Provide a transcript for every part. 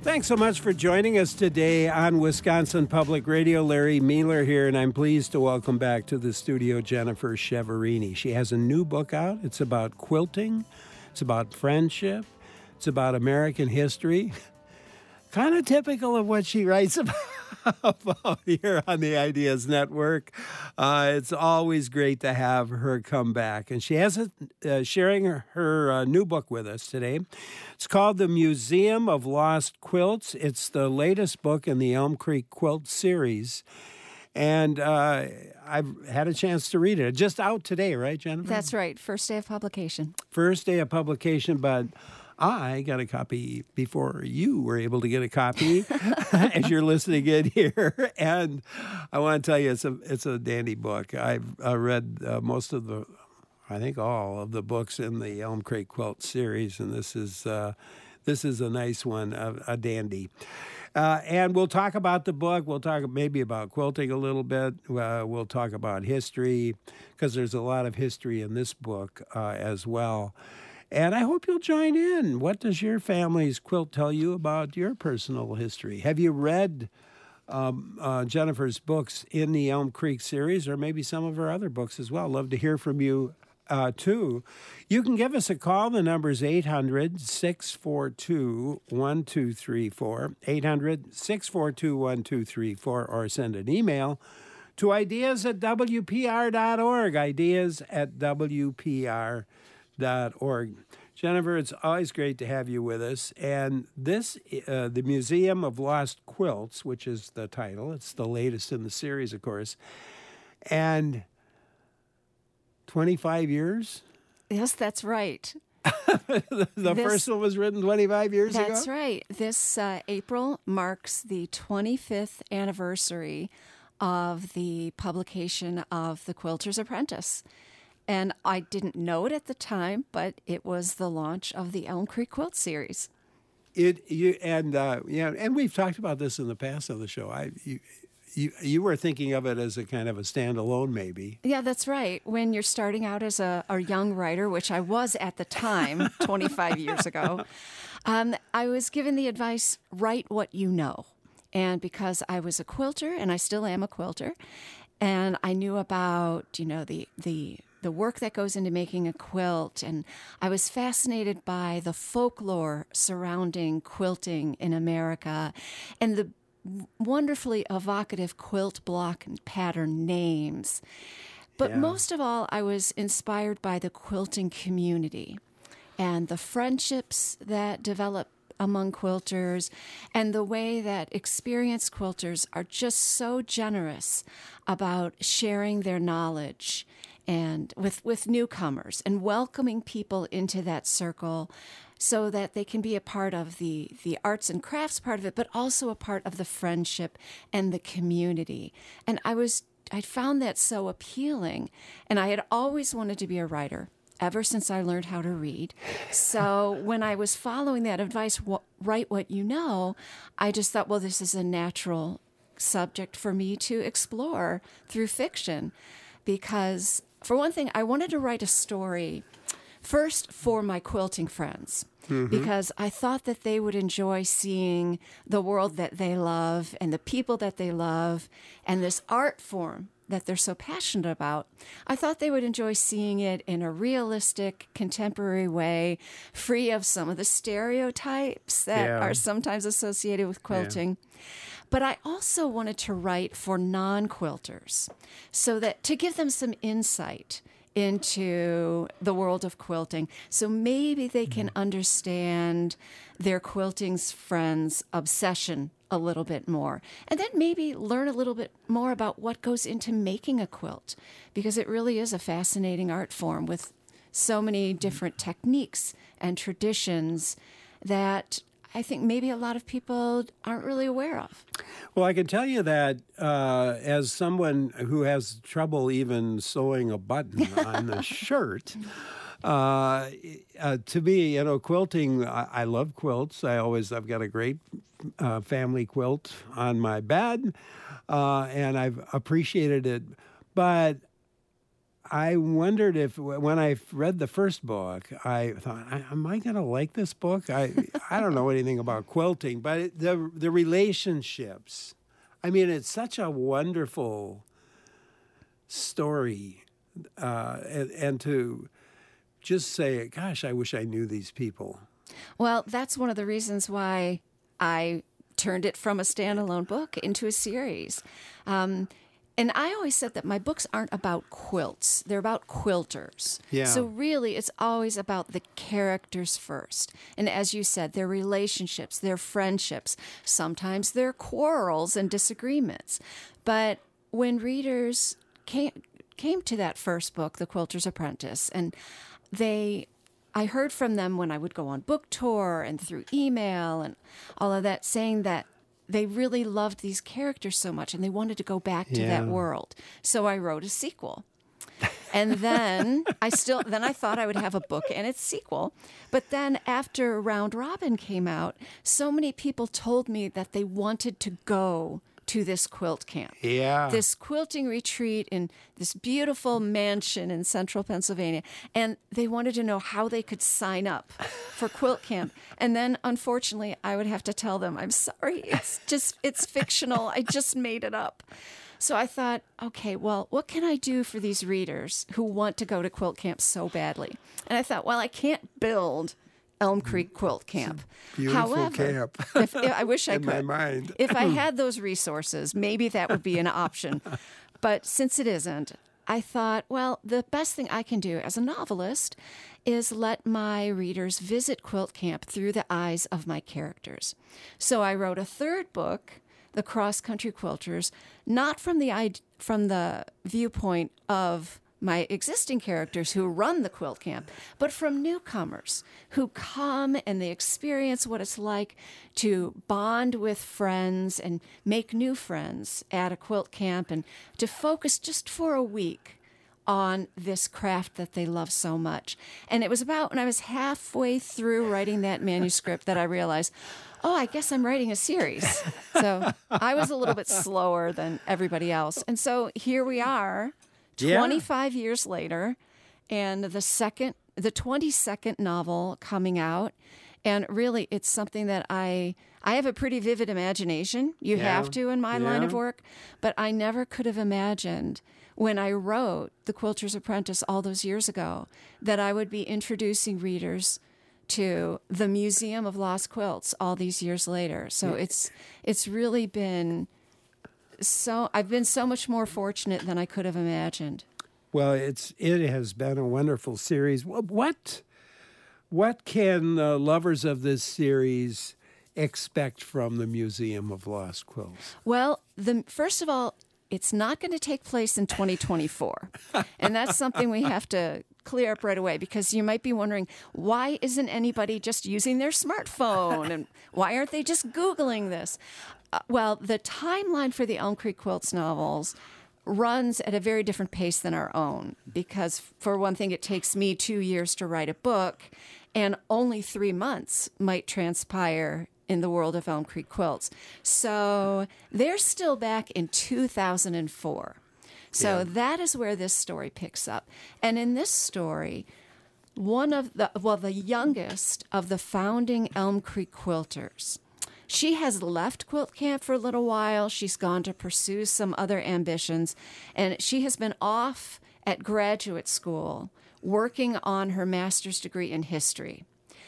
Thanks so much for joining us today on Wisconsin Public Radio. Larry Mealer here, and I'm pleased to welcome back to the studio Jennifer Cheverini. She has a new book out. It's about quilting. It's about friendship. It's about American history. Kind of typical of what she writes about here on the Ideas Network. It's always great to have her come back. And she has sharing her new book with us today. It's called The Museum of Lost Quilts. It's the latest book in the Elm Creek Quilt series. And I've had a chance to read it. It's just out today, right, Jennifer? That's right. First day of publication. First day of publication, but I got a copy before you were able to get a copy as you're listening in here. And I want to tell you, it's a dandy book. I've read most of the, I think all of the books in the Elm Creek Quilt series, and this is a nice one, a dandy. And we'll talk about the book. We'll talk maybe about quilting a little bit. We'll talk about history, because there's a lot of history in this book as well. And I hope you'll join in. What does your family's quilt tell you about your personal history? Have you read Jennifer's books in the Elm Creek series, or maybe some of her other books as well? Love to hear from you, too. You can give us a call. The number is 800-642-1234, 800-642-1234, or send an email to ideas@wpr.org, ideas@wpr.org. Jennifer, it's always great to have you with us. And this, the Museum of Lost Quilts, which is the title, it's the latest in the series, of course, and 25 years? Yes, that's right. The first one was written 25 years ago? That's right. This April marks the 25th anniversary of the publication of The Quilter's Apprentice. And I didn't know it at the time, but it was the launch of the Elm Creek Quilt series. And we've talked about this in the past on the show. You were thinking of it as a kind of a standalone, maybe. Yeah, that's right. When you're starting out as a young writer, which I was at the time, 25 years ago, I was given the advice, write what you know. And because I was a quilter, and I still am a quilter, and I knew about, the work that goes into making a quilt, and I was fascinated by the folklore surrounding quilting in America and the wonderfully evocative quilt block and pattern names. But most of all, I was inspired by the quilting community and the friendships that develop among quilters, and the way that experienced quilters are just so generous about sharing their knowledge and with newcomers and welcoming people into that circle so that they can be a part of the arts and crafts part of it, but also a part of the friendship and the community. And I found that so appealing. And I had always wanted to be a writer ever since I learned how to read. So when I was following that advice, write what you know, I just thought, well, this is a natural subject for me to explore through fiction. Because, for one thing, I wanted to write a story first for my quilting friends, because I thought that they would enjoy seeing the world that they love and the people that they love and this art form that they're so passionate about. I thought they would enjoy seeing it in a realistic, contemporary way, free of some of the stereotypes that are sometimes associated with quilting. Yeah. But I also wanted to write for non-quilters, so that to give them some insight into the world of quilting, so maybe they can understand their quilting's friends' obsession a little bit more, and then maybe learn a little bit more about what goes into making a quilt, because it really is a fascinating art form with so many different techniques and traditions that I think maybe a lot of people aren't really aware of. Well, I can tell you that as someone who has trouble even sewing a button on the shirt, to me, quilting, I love quilts. I've got a great family quilt on my bed, and I've appreciated it. But I wondered if, when I read the first book, I thought, am I going to like this book? I don't know anything about quilting, but the relationships. I mean, it's such a wonderful story, and to just say, gosh, I wish I knew these people. Well, that's one of the reasons why I turned it from a standalone book into a series. And I always said that my books aren't about quilts. They're about quilters. Yeah. So really, it's always about the characters first. And as you said, their relationships, their friendships, sometimes their quarrels and disagreements. But when readers came to that first book, The Quilter's Apprentice, and I heard from them when I would go on book tour and through email and all of that, saying that they really loved these characters so much and they wanted to go back to that world. So I wrote a sequel. And then I thought I would have a book and its sequel. But then after Round Robin came out, so many people told me that they wanted to go to this quilt camp. Yeah. This quilting retreat in this beautiful mansion in central Pennsylvania. And they wanted to know how they could sign up for quilt camp. And then, unfortunately, I would have to tell them, I'm sorry, it's fictional. I just made it up. So I thought, okay, well, what can I do for these readers who want to go to quilt camp so badly? And I thought, well, I can't build Elm Creek Quilt Camp. Beautiful However, camp. if I wish I In could. my mind. If I had those resources, maybe that would be an option. But since it isn't, I thought, well, the best thing I can do as a novelist is let my readers visit quilt camp through the eyes of my characters. So I wrote a third book, The Cross Country Quilters, not from the viewpoint of my existing characters who run the quilt camp, but from newcomers who come and they experience what it's like to bond with friends and make new friends at a quilt camp and to focus just for a week on this craft that they love so much. And it was about when I was halfway through writing that manuscript that I realized, oh, I guess I'm writing a series. So I was a little bit slower than everybody else. And so here we are, 25 years later, and the 22nd novel coming out. And really, it's something that I have a pretty vivid imagination. You have to in my line of work. But I never could have imagined when I wrote The Quilter's Apprentice all those years ago that I would be introducing readers to the Museum of Lost Quilts all these years later. So it's really been I've been so much more fortunate than I could have imagined. Well, it has been a wonderful series. What can lovers of this series expect from the Museum of Lost Quilts? Well, first of all, it's not going to take place in 2024. And that's something we have to clear up right away, because you might be wondering, why isn't anybody just using their smartphone? And why aren't they just Googling this? Well, the timeline for the Elm Creek Quilts novels runs at a very different pace than our own, because for one thing, it takes me 2 years to write a book, and only 3 months might transpire in the world of Elm Creek Quilts. So they're still back in 2004. So that is where this story picks up. And in this story, the youngest of the founding Elm Creek Quilters, she has left quilt camp for a little while. She's gone to pursue some other ambitions, and she has been off at graduate school working on her master's degree in history.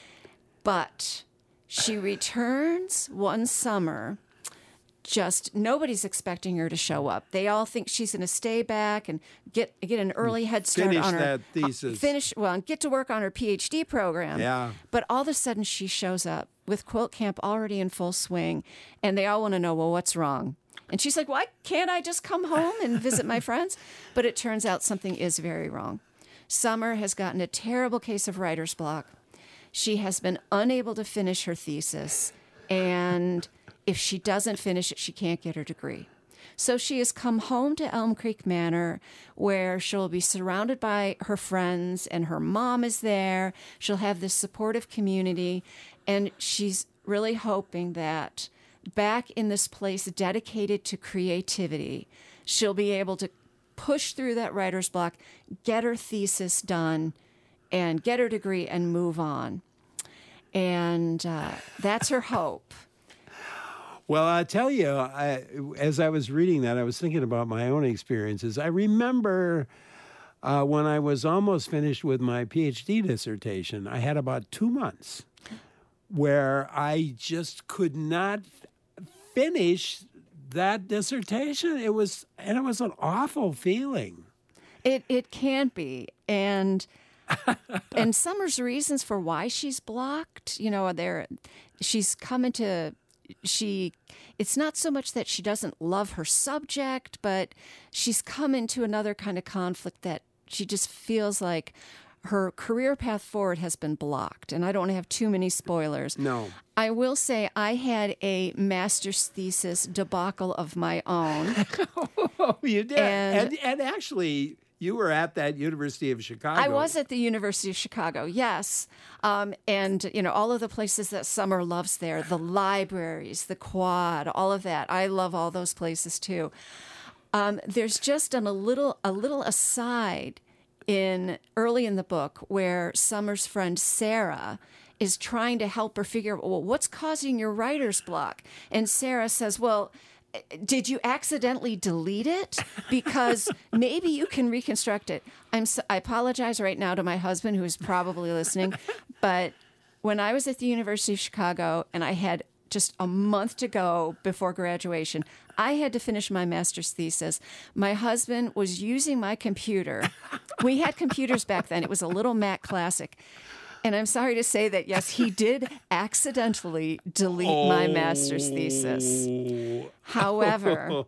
But she returns one summer. Just nobody's expecting her to show up. They all think she's going to stay back and get an early head start on her that thesis. And get to work on her PhD program. Yeah. But all of a sudden she shows up with quilt camp already in full swing, and they all want to know, well, what's wrong? And she's like, why can't I just come home and visit my friends? But it turns out something is very wrong. Summer has gotten a terrible case of writer's block. She has been unable to finish her thesis, and if she doesn't finish it, she can't get her degree. So she has come home to Elm Creek Manor, where she'll be surrounded by her friends, and her mom is there. She'll have this supportive community, and she's really hoping that back in this place dedicated to creativity, she'll be able to push through that writer's block, get her thesis done, and get her degree and move on. And that's her hope. Well, I tell you, as I was reading that, I was thinking about my own experiences. I remember when I was almost finished with my PhD dissertation, I had about 2 months where I just could not finish that dissertation. It was an awful feeling. It can be. And Summer's reasons for why she's blocked, it's not so much that she doesn't love her subject, but she's come into another kind of conflict that she just feels like her career path forward has been blocked. And I don't want to have too many spoilers. No. I will say I had a master's thesis debacle of my own. Oh, you did. And actually, you were at that University of Chicago. I was at the University of Chicago, yes. And, all of the places that Summer loves there, the libraries, the quad, all of that. I love all those places, too. There's just a little aside early in the book where Summer's friend Sarah is trying to help her figure out, well, what's causing your writer's block? And Sarah says, well, did you accidentally delete it? Because maybe you can reconstruct it. I apologize right now to my husband, who is probably listening, but when I was at the University of Chicago and I had just a month to go before graduation, I had to finish my master's thesis. My husband was using my computer. We had computers back then. It was a little Mac Classic. And I'm sorry to say that, yes, he did accidentally delete my master's thesis. However,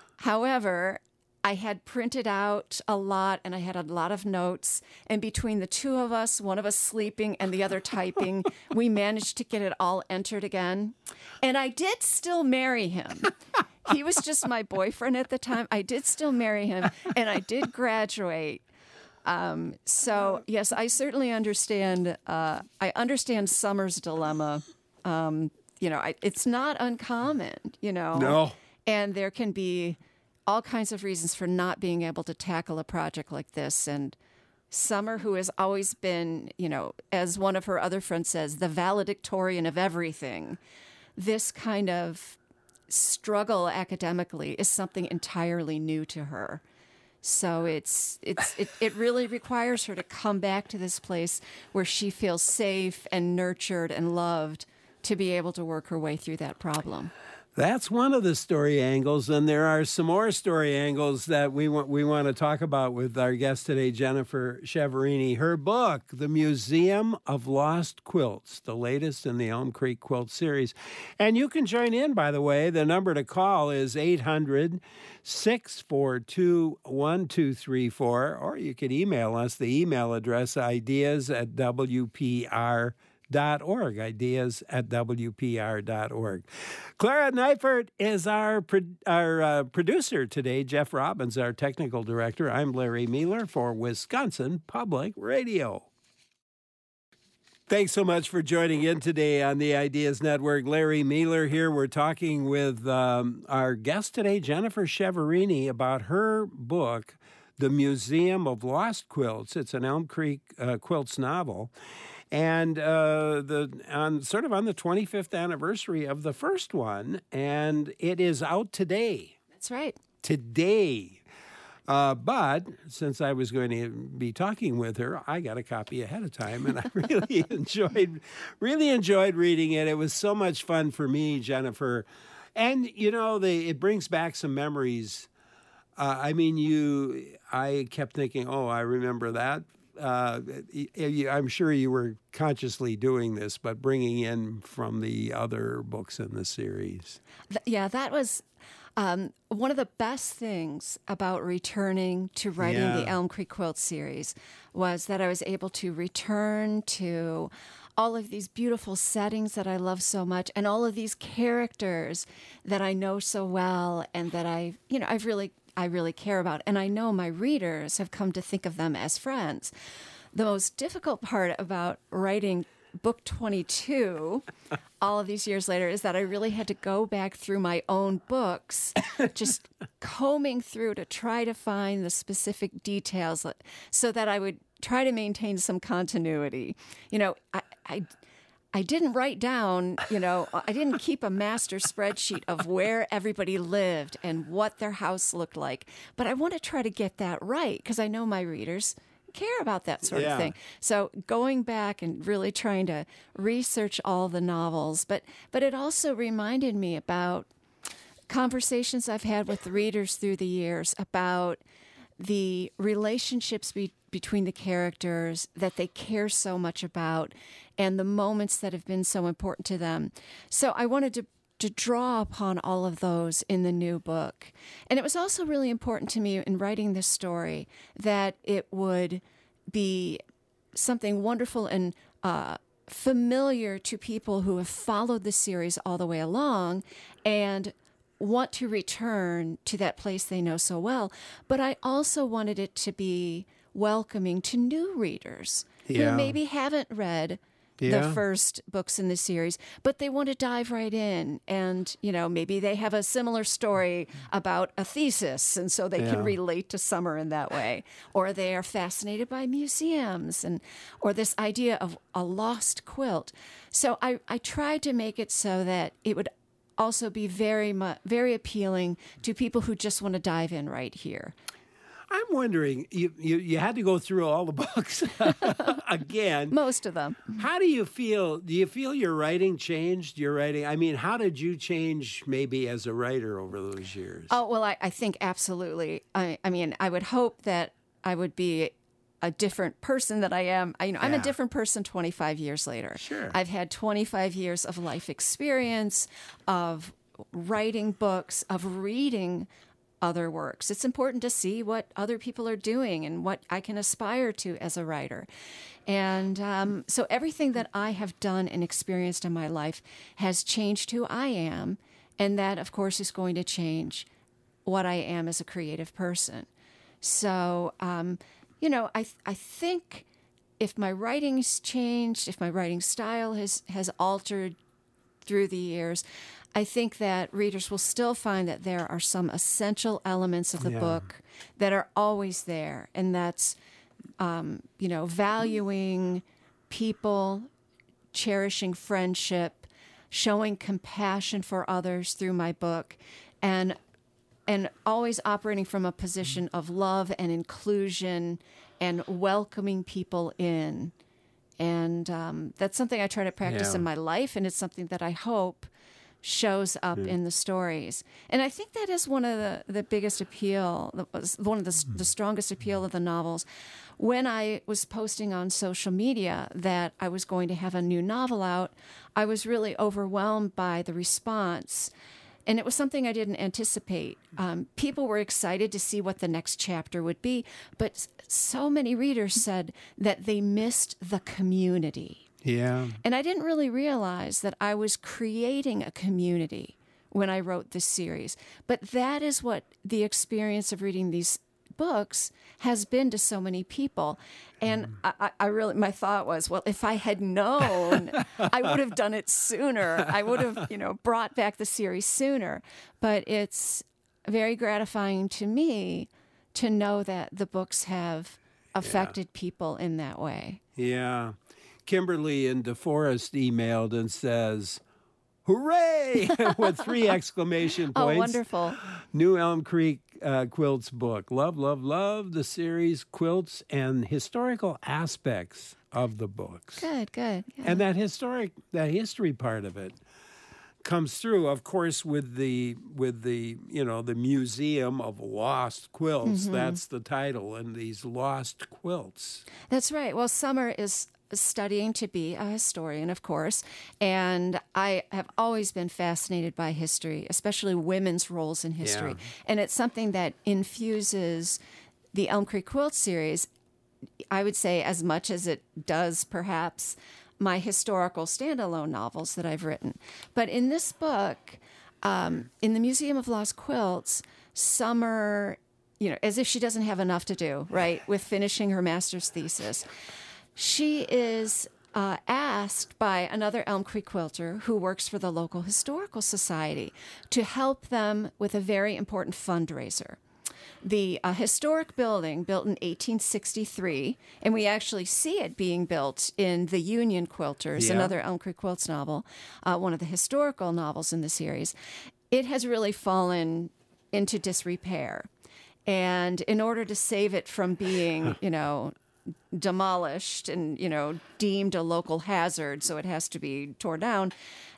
I had printed out a lot and I had a lot of notes. And between the two of us, one of us sleeping and the other typing, we managed to get it all entered again. And I did still marry him. He was just my boyfriend at the time. I did still marry him and I did graduate. So, yes, I certainly understand. I understand Summer's dilemma. It's not uncommon, No. And there can be all kinds of reasons for not being able to tackle a project like this. And Summer, who has always been, as one of her other friends says, the valedictorian of everything, this kind of struggle academically is something entirely new to her. So it really requires her to come back to this place where she feels safe and nurtured and loved to be able to work her way through that problem. That's one of the story angles, and there are some more story angles that we want to talk about with our guest today, Jennifer Chiaverini. Her book, The Museum of Lost Quilts, the latest in the Elm Creek Quilt series. And you can join in, by the way. The number to call is 800-642-1234, or you could email us. The email address, ideas@WPR.org, ideas@WPR.org. Clara Neifert is our producer today. Jeff Robbins, our technical director. I'm Larry Mueller for Wisconsin Public Radio. Thanks so much for joining in today on the Ideas Network. Larry Mueller here. We're talking with our guest today, Jennifer Chiaverini, about her book, The Museum of Lost Quilts. It's an Elm Creek Quilts novel. And on the 25th anniversary of the first one, and it is out today. That's right. Today. But since I was going to be talking with her, I got a copy ahead of time, and I really enjoyed reading it. It was so much fun for me, Jennifer. And, it brings back some memories. I kept thinking, I remember that. I'm sure you were consciously doing this, but bringing in from the other books in the series. That was one of the best things about returning to writing the Elm Creek Quilt series was that I was able to return to all of these beautiful settings that I love so much and all of these characters that I know so well and that I really care about. And I know my readers have come to think of them as friends. The most difficult part about writing book 22, all of these years later, is that I really had to go back through my own books, just combing through to try to find the specific details so that I would try to maintain some continuity. I didn't write down, I didn't keep a master spreadsheet of where everybody lived and what their house looked like. But I want to try to get that right because I know my readers care about that sort of thing. So going back and really trying to research all the novels, but it also reminded me about conversations I've had with the readers through the years about the relationships between the characters that they care so much about and the moments that have been so important to them. So I wanted to draw upon all of those in the new book. And it was also really important to me in writing this story that it would be something wonderful and familiar to people who have followed the series all the way along and want to return to that place they know so well. But I also wanted it to be welcoming to new readers who maybe haven't read the first books in the series, but they want to dive right in. And, maybe they have a similar story about a thesis, and so they can relate to Summer in that way. Or they are fascinated by museums or this idea of a lost quilt. So I tried to make it so that it would also be very appealing to people who just want to dive in right here. I'm wondering, you had to go through all the books again. Most of them. How do you feel? Do you feel your writing changed? How did you change maybe as a writer over those years? Oh, well, I think absolutely. I would hope that I would be a different person than I am. I'm a different person 25 years later. Sure. I've had 25 years of life experience, of writing books, of reading other works. It's important to see what other people are doing and what I can aspire to as a writer. And so everything that I have done and experienced in my life has changed who I am. And that, of course, is going to change what I am as a creative person. So, I think if my writing's changed, if my writing style has altered through the years, I think that readers will still find that there are some essential elements of the book that are always there. And that's, valuing people, cherishing friendship, showing compassion for others through my book, and always operating from a position of love and inclusion and welcoming people in. And that's something I try to practice in my life, and it's something that I hope shows up in the stories. And I think that is one of the biggest appeal, one of the strongest appeal of the novels. When I was posting on social media that I was going to have a new novel out, I was really overwhelmed by the response. And it was something I didn't anticipate. People were excited to see what the next chapter would be, but so many readers said that they missed the community. Yeah. And I didn't really realize that I was creating a community when I wrote this series. But that is what the experience of reading these books has been to so many people. And I really, my thought was, well, if I had known, I would have done it sooner. I would have, brought back the series sooner. But it's very gratifying to me to know that the books have affected people in that way. Yeah. Kimberly in DeForest emailed and says, "Hooray!" with 3 exclamation points. Oh, wonderful. New Elm Creek Quilts book. Love, love, love the series, quilts, and historical aspects of the books. Good. Yeah. And that history part of it comes through, of course, with the the Museum of Lost Quilts. Mm-hmm. That's the title, and these lost quilts. That's right. Well, Summer is studying to be a historian, of course, and I have always been fascinated by history, especially women's roles in history. Yeah. And it's something that infuses the Elm Creek Quilt series, I would say, as much as it does perhaps my historical standalone novels that I've written. But in this book, in the Museum of Lost Quilts, Summer, as if she doesn't have enough to do, right, with finishing her master's thesis, she is asked by another Elm Creek quilter who works for the local historical society to help them with a very important fundraiser. The historic building, built in 1863, and we actually see it being built in The Union Quilters, Yeah. another Elm Creek Quilts novel, one of the historical novels in the series. It has really fallen into disrepair. And in order to save it from being, demolished and, deemed a local hazard, so it has to be torn down,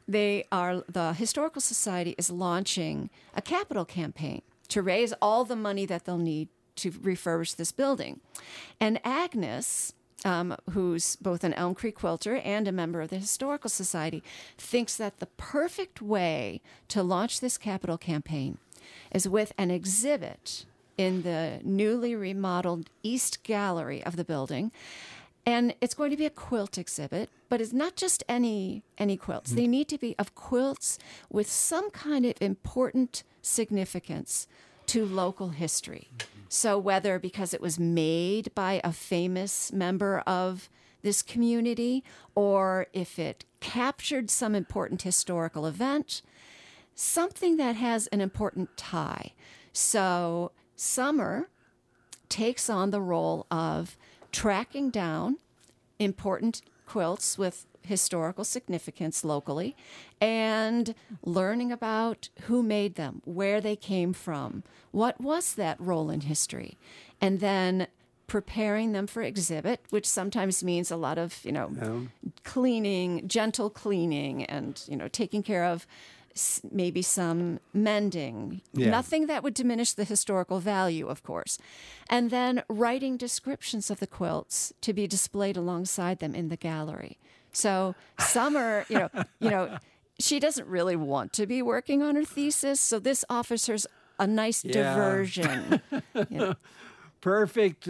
the Historical Society is launching a capital campaign to raise all the money that they'll need to refurbish this building. And Agnes, who's both an Elm Creek quilter and a member of the Historical Society, thinks that the perfect way to launch this capital campaign is with an exhibit in the newly remodeled East Gallery of the building. And it's going to be a quilt exhibit, but it's not just any quilts. They need to be of quilts with some kind of important significance to local history. So whether because it was made by a famous member of this community, or if it captured some important historical event, something that has an important tie. So Summer takes on the role of tracking down important quilts with historical significance locally and learning about who made them, where they came from, what was that role in history, and then preparing them for exhibit, which sometimes means a lot of, cleaning, gentle cleaning, and, taking care of maybe some mending, nothing that would diminish the historical value, of course. And then writing descriptions of the quilts to be displayed alongside them in the gallery. So Summer, she doesn't really want to be working on her thesis, so this offers her a nice diversion. Perfect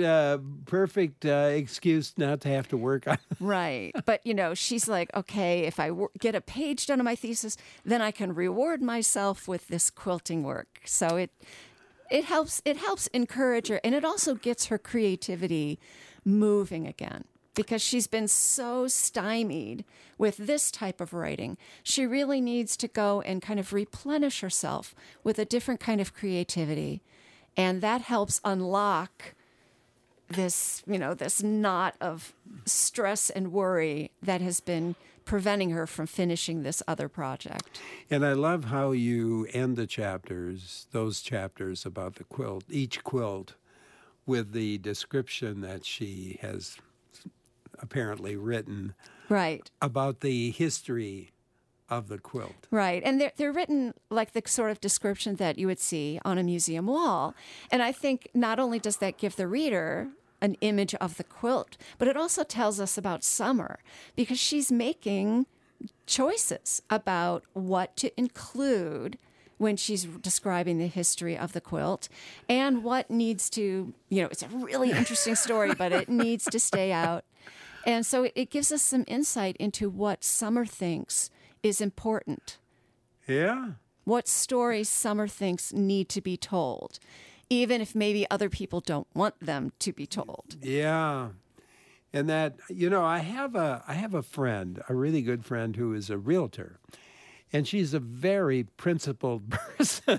excuse not to have to work on it. Right. But, she's like, okay, if I get a page done on my thesis, then I can reward myself with this quilting work. So it helps encourage her, and it also gets her creativity moving again, because she's been so stymied with this type of writing. She really needs to go and kind of replenish herself with a different kind of creativity. And that helps unlock this, this knot of stress and worry that has been preventing her from finishing this other project. And I love how you end the chapters, those chapters about the quilt, each quilt, with the description that she has apparently written, right, about the history of the quilt. Right. And they're written like the sort of description that you would see on a museum wall. And I think not only does that give the reader an image of the quilt, but it also tells us about Summer, because she's making choices about what to include when she's describing the history of the quilt and what needs to, it's a really interesting story, but it needs to stay out. And so it gives us some insight into what Summer thinks is important. Yeah. What stories Summer thinks need to be told, even if maybe other people don't want them to be told. Yeah. And that, I have a friend, a really good friend who is a realtor, and she's a very principled person.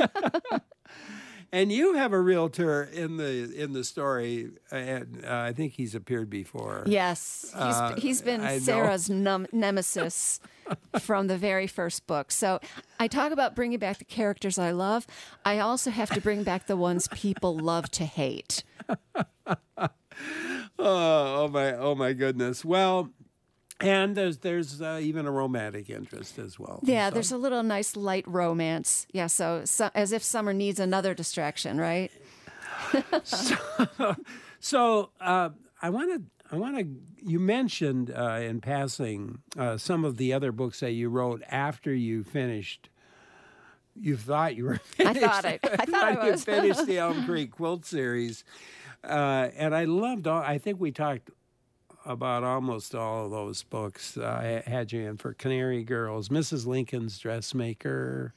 And you have a realtor in the story, and I think he's appeared before. Yes, he's been Sarah's nemesis from the very first book. So I talk about bringing back the characters I love. I also have to bring back the ones people love to hate. Oh my goodness. Well, and there's even a romantic interest as well. Yeah, there's a little nice light romance. Yeah, so as if Summer needs another distraction, right? So I want to. You mentioned in passing some of the other books that you wrote after you finished. You thought you were finished. I thought I was. You finished the Elm Creek Quilt series, and I loved all. I think we talked about almost all of those books. I had you in for Canary Girls, Mrs. Lincoln's Dressmaker,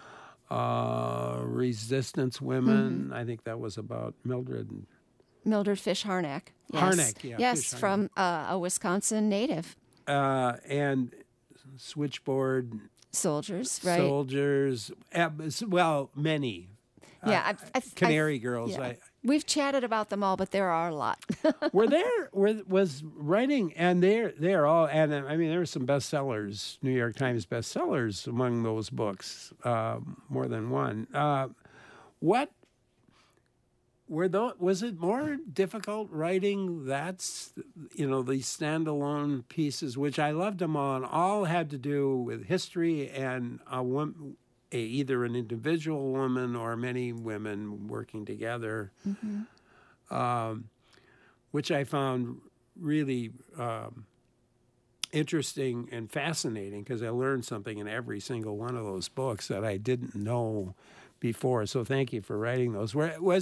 Resistance Women. I think that was about Mildred Fish Harnack. Yes. Harnack, yeah. Yes, from a Wisconsin native. and Switchboard Soldiers, right? Soldiers. Well, many. Yeah, Canary Girls. yeah. We've chatted about them all, but there are a lot. Was writing, and they're all, and I mean, there were some bestsellers, New York Times bestsellers among those books, more than one. What were those? Was it more difficult writing these standalone pieces, which I loved them all had to do with history and a woman. Either an individual woman or many women working together, which I found really interesting and fascinating because I learned something in every single one of those books that I didn't know before. So thank you for writing those. Were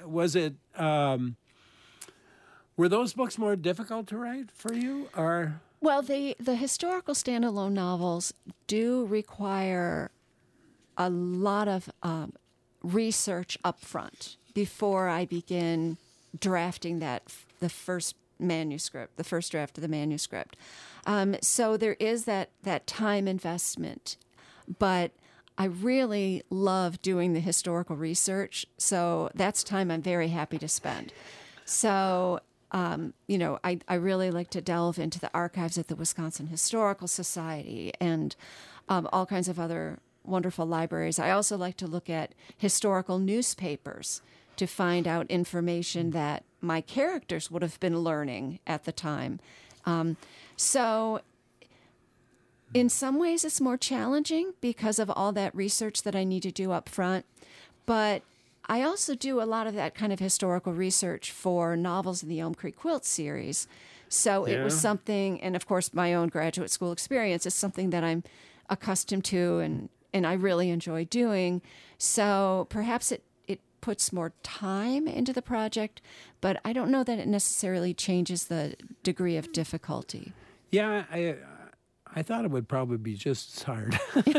those books more difficult to write for you, or? Well, the historical standalone novels do require a lot of research up front before I begin drafting the first manuscript, the first draft of the manuscript. So there is that time investment, but I really love doing the historical research. So that's time I'm very happy to spend. So, I really like to delve into the archives at the Wisconsin Historical Society and all kinds of other wonderful libraries. I also like to look at historical newspapers to find out information that my characters would have been learning at the time. So in some ways it's more challenging because of all that research that I need to do up front. But I also do a lot of that kind of historical research for novels in the Elm Creek Quilt series. So it was something, and of course my own graduate school experience is something that I'm accustomed to and I really enjoy doing. So perhaps it puts more time into the project, but I don't know that it necessarily changes the degree of difficulty. Yeah, I thought it would probably be just as hard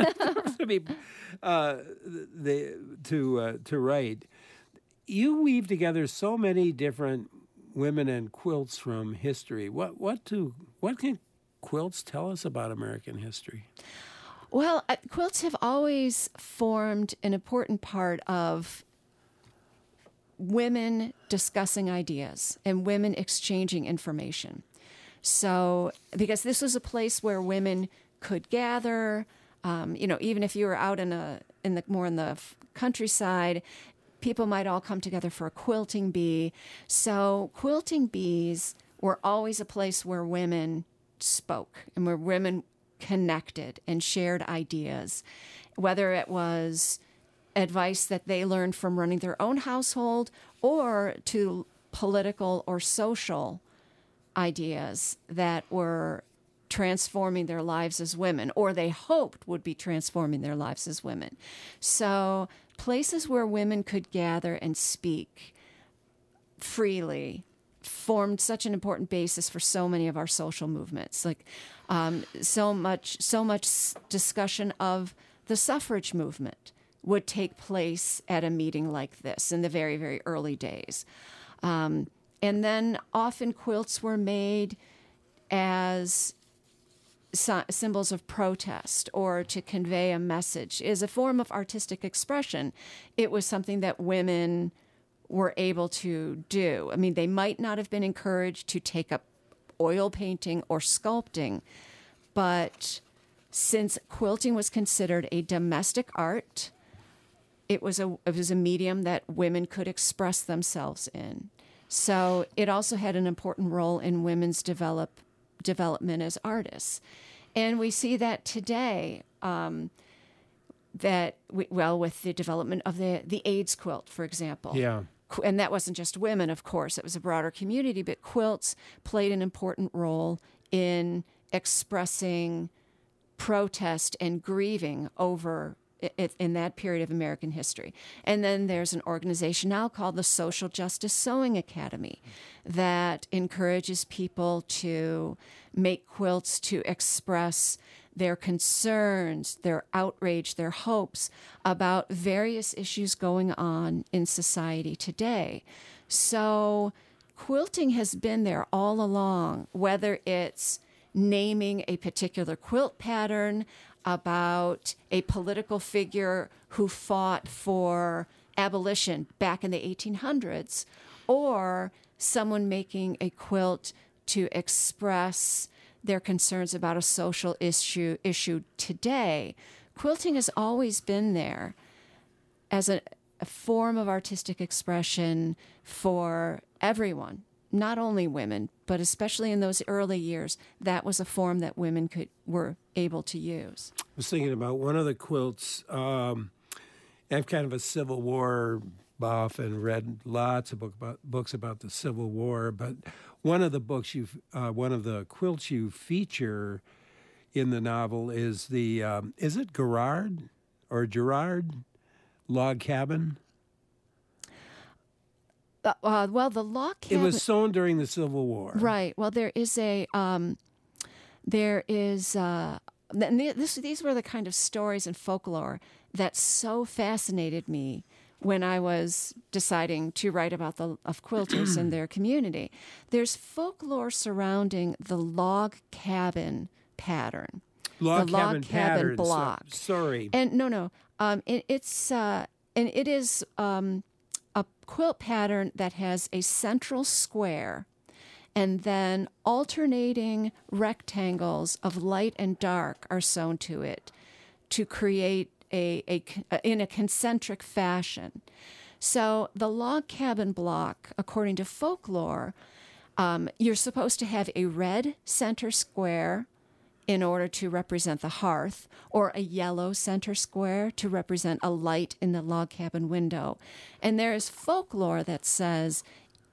to write. You weave together so many different women and quilts from history. What can quilts tell us about American history? Well, quilts have always formed an important part of women discussing ideas and women exchanging information. So, because this was a place where women could gather, even if you were out in the countryside, people might all come together for a quilting bee. So, quilting bees were always a place where women spoke and where women connected and shared ideas, whether it was advice that they learned from running their own household or to political or social ideas that were transforming their lives as women, or they hoped would be transforming their lives as women. So places where women could gather and speak freely formed such an important basis for so many of our social movements. Like so much discussion of the suffrage movement would take place at a meeting like this in the very, very early days. And then often quilts were made as symbols of protest or to convey a message. As a form of artistic expression, it was something that women were able to do. I mean, they might not have been encouraged to take up oil painting or sculpting, but since quilting was considered a domestic art, it was a medium that women could express themselves in. So it also had an important role in women's development as artists. And we see that today, with the development of the AIDS quilt, for example. Yeah. And that wasn't just women, of course. It was a broader community, but quilts played an important role in expressing protest and grieving over in that period of American history. And then there's an organization now called the Social Justice Sewing Academy that encourages people to make quilts to express their concerns, their outrage, their hopes about various issues going on in society today. So quilting has been there all along, whether it's naming a particular quilt pattern, about a political figure who fought for abolition back in the 1800s, or someone making a quilt to express their concerns about a social issue today. Quilting has always been there as a form of artistic expression for everyone, not only women, but especially in those early years, that was a form that women were able to use. I was thinking about one of the quilts. I'm kind of a Civil War buff and read lots of books about the Civil War, but one of the quilts you feature in the novel is is it Gerard log cabin? Well, the log cabin. It was sewn during the Civil War, right? Well, these were the kind of stories and folklore that so fascinated me when I was deciding to write about of quilters and their community. There's folklore surrounding the log cabin pattern. Log the cabin log cabin pattern. block. Sorry. And it is a quilt pattern that has a central square and then alternating rectangles of light and dark are sewn to it to create in a concentric fashion. So the log cabin block, according to folklore, you're supposed to have a red center square in order to represent the hearth, or a yellow center square to represent a light in the log cabin window. And there is folklore that says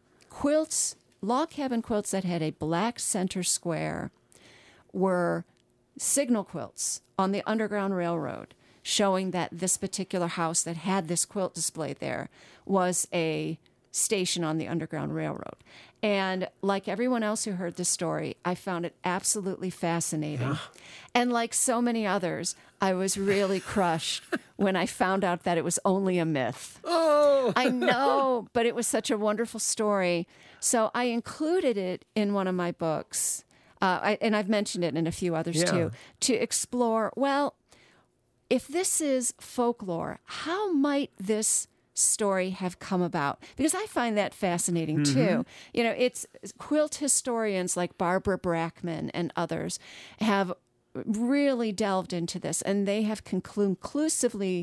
log cabin quilts that had a black center square were signal quilts on the Underground Railroad, showing that this particular house that had this quilt displayed there was a station on the Underground Railroad. And like everyone else who heard this story, I found it absolutely fascinating. Yeah. And like so many others, I was really crushed when I found out that it was only a myth. Oh! I know, but it was such a wonderful story. So I included it in one of my books, and I've mentioned it in a few others too, to explore, well, if this is folklore, how might this story have come about? Because I find that fascinating too. You know, it's quilt historians like Barbara Brackman and others have really delved into this, and they have conclusively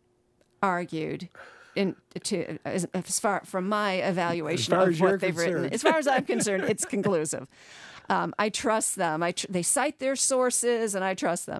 argued as far from my evaluation of what they've written. As far as I'm concerned, it's conclusive. I trust them. They cite their sources, and I trust them.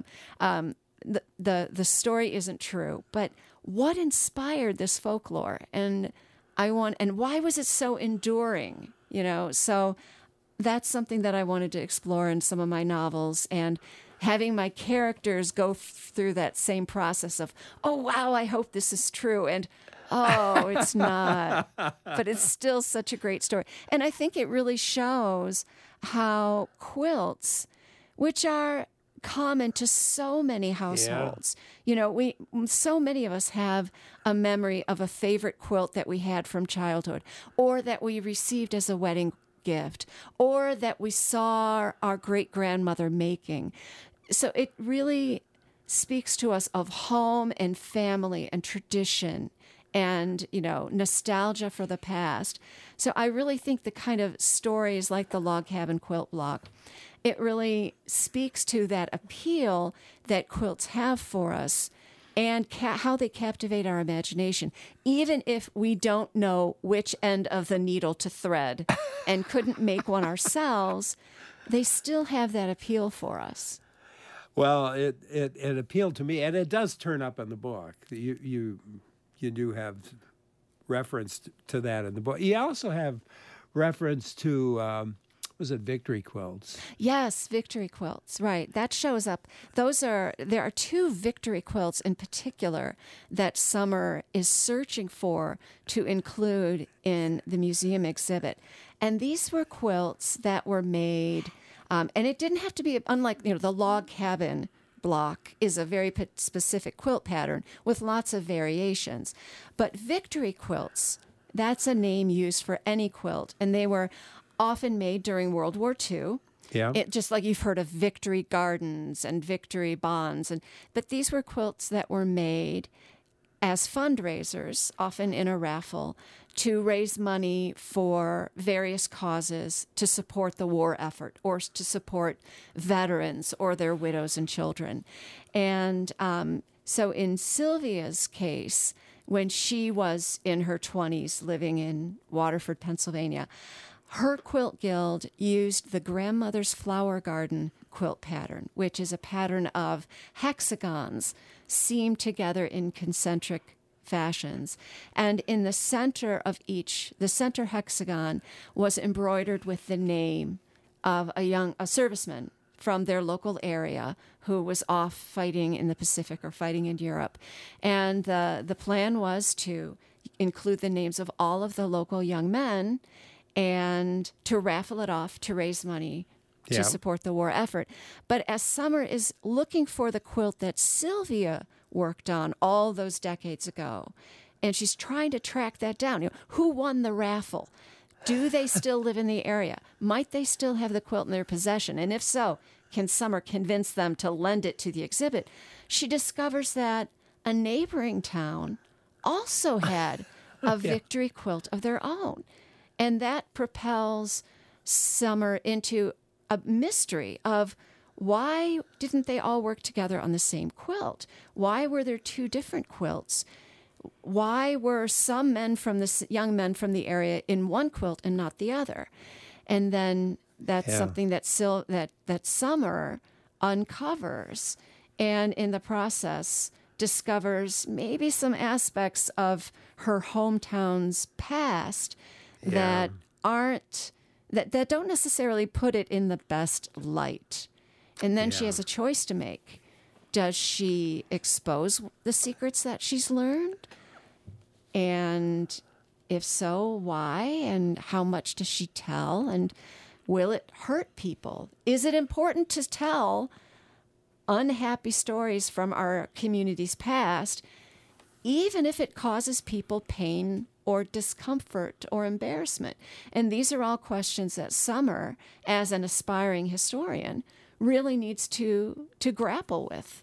The story isn't true, but what inspired this folklore, and why was it so enduring? You know, so that's something that I wanted to explore in some of my novels, and having my characters go through that same process of, oh wow, I hope this is true, and oh, it's not, but it's still such a great story, and I think it really shows how quilts, which are common to so many households. You know, so many of us have a memory of a favorite quilt that we had from childhood, or that we received as a wedding gift, or that we saw our great-grandmother making. So it really speaks to us of home and family and tradition and, you know, nostalgia for the past. So I really think the kind of stories like the Log Cabin Quilt Block, it really speaks to that appeal that quilts have for us and how they captivate our imagination, even if we don't know which end of the needle to thread and couldn't make one ourselves, they still have that appeal for us. Well, it appealed to me, and it does turn up in the book. You do have reference to that in the book. You also have reference to was it Victory quilts? Yes, Victory quilts, right. That shows up. There are two Victory quilts in particular that Summer is searching for to include in the museum exhibit. And these were quilts that were made, and it didn't have to be, unlike, you know, the Log Cabin Block is a very specific quilt pattern with lots of variations. But Victory quilts, that's a name used for any quilt, and they were often made during World War II. Yeah. Just like you've heard of Victory Gardens and Victory Bonds. But these were quilts that were made as fundraisers, often in a raffle, to raise money for various causes to support the war effort or to support veterans or their widows and children. And so in Sylvia's case, when she was in her 20s living in Waterford, Pennsylvania, her quilt guild used the Grandmother's Flower Garden quilt pattern, which is a pattern of hexagons seamed together in concentric fashions. And in the center of each, the center hexagon was embroidered with the name of a serviceman from their local area who was off fighting in the Pacific or fighting in Europe. And the plan was to include the names of all of the local young men and to raffle it off to raise money to support the war effort. But as Summer is looking for the quilt that Sylvia worked on all those decades ago, and she's trying to track that down, who won the raffle? Do they still live in the area? Might they still have the quilt in their possession? And if so, can Summer convince them to lend it to the exhibit? She discovers that a neighboring town also had a Victory quilt of their own. And that propels Summer into a mystery of why didn't they all work together on the same quilt? Why were there two different quilts? Why were some young men from the area in one quilt and not the other? And then that's something that Summer uncovers, and in the process discovers maybe some aspects of her hometown's past that don't necessarily put it in the best light. And then she has a choice to make. Does she expose the secrets that she's learned? And if so, why? And how much does she tell? And will it hurt people? Is it important to tell unhappy stories from our community's past, even if it causes people pain or discomfort or embarrassment? And these are all questions that Summer, as an aspiring historian, really needs to grapple with.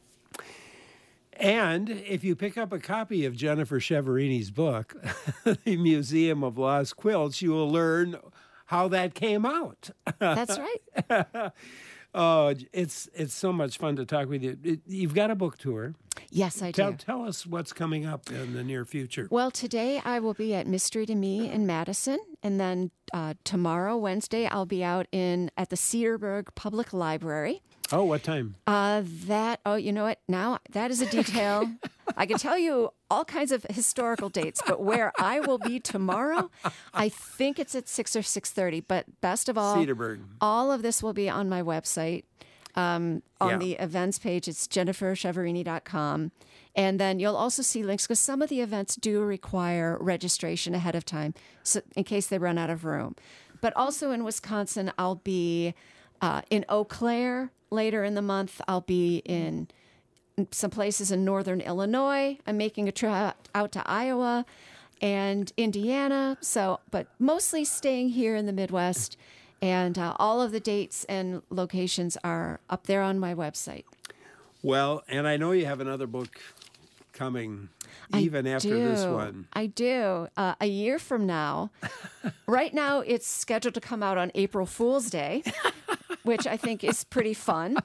And if you pick up a copy of Jennifer Cheverini's book, The Museum of Lost Quilts, you will learn how that came out. That's right. Oh, it's so much fun to talk with you. You've got a book tour. Yes, I do. Tell us what's coming up in the near future. Well, today I will be at Mystery to Me in Madison, and then tomorrow, Wednesday, I'll be out at the Cedarburg Public Library. Oh, what time? You know what? Now that is a detail. I can tell you all kinds of historical dates, but where I will be tomorrow, I think it's at 6 or 6:30. But best of all, Cedarburg. All of this will be on my website. On the events page, it's jennifercheverini.com. And then you'll also see links because some of the events do require registration ahead of time, so in case they run out of room. But also in Wisconsin, I'll be in Eau Claire later in the month. I'll be in some places in northern Illinois. I'm making a trip out to Iowa and Indiana. But mostly staying here in the Midwest. And all of the dates and locations are up there on my website. Well, and I know you have another book coming even after this one. I do. A year from now. Right now, it's scheduled to come out on April Fool's Day, which I think is pretty fun.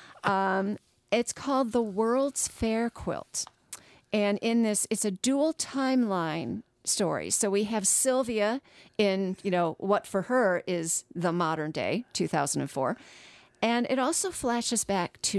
It's called The World's Fair Quilt. And in this, it's a dual timeline story. So we have Sylvia in, what for her is the modern day, 2004. And it also flashes back to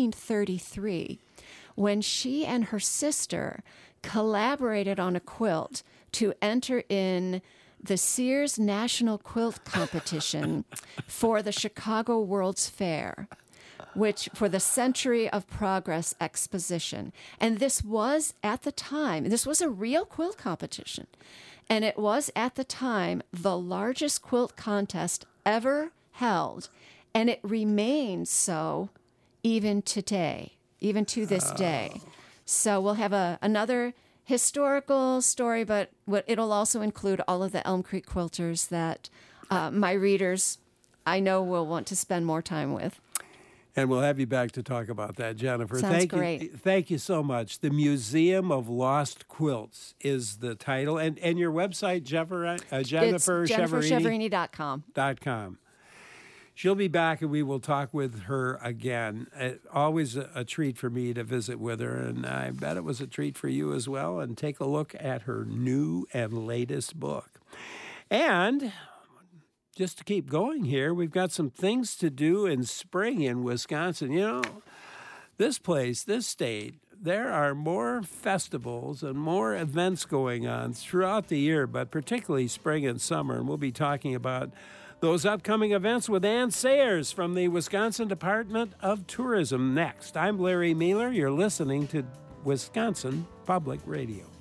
1933 when she and her sister collaborated on a quilt to enter in the Sears National Quilt Competition for the Chicago World's Fair, which for the Century of Progress exposition. And this was at the time, this was a real quilt competition. And it was at the time the largest quilt contest ever held. And it remains so even today, even to this day. So we'll have another historical story, but it'll also include all of the Elm Creek quilters that my readers I know we'll want to spend more time with. And we'll have you back to talk about that, Jennifer. Sounds Thank great. you. Thank you so much. The Museum of Lost Quilts is the title. And your website, Jennifer It's JenniferCheverini.com. .com. She'll be back, and we will talk with her again. Always a treat for me to visit with her, and I bet it was a treat for you as well. And take a look at her new and latest book. And just to keep going here, we've got some things to do in spring in Wisconsin. You know, this place, this state, there are more festivals and more events going on throughout the year, but particularly spring and summer. And we'll be talking about those upcoming events with Ann Sayers from the Wisconsin Department of Tourism next. I'm Larry Mueller. You're listening to Wisconsin Public Radio.